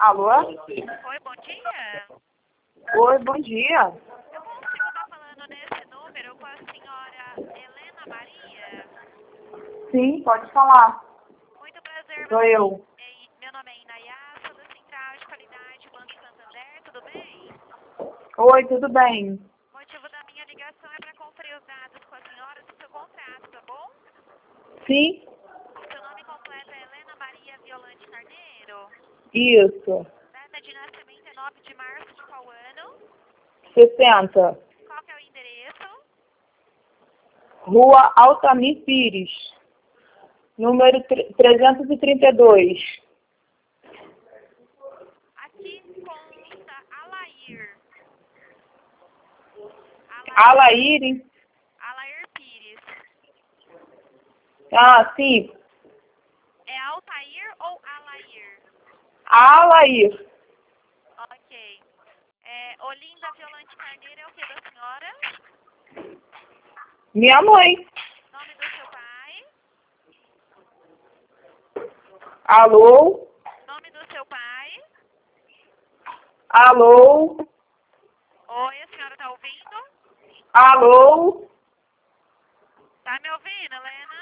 Alô? Oi, bom dia. Oi, bom dia. Eu consigo estar falando nesse número com a senhora Helena Maria? Sim, pode falar. Muito prazer, Sou eu. meu nome é Inayá, sou da Central de Qualidade Banco Santander, tudo bem? Oi, tudo bem? O motivo da minha ligação é para conferir os dados com a senhora do seu contrato, tá bom? Sim, Seu nome completo é Helena Maria Violante Carneiro. isso. Data de nascimento é 9 de março de qual ano? 60. Qual que é o endereço? Rua Altamir Pires, número 332. Aqui consta Alair. Alair? Alair Pires. Ah, sim. É Altair ou Alair? Alair. Ok. Olinda Violante Carneiro é o que da senhora? Minha mãe. Nome do seu pai? Alô? Nome do seu pai? Alô? Oi, a senhora tá ouvindo? Alô? Tá me ouvindo, Helena?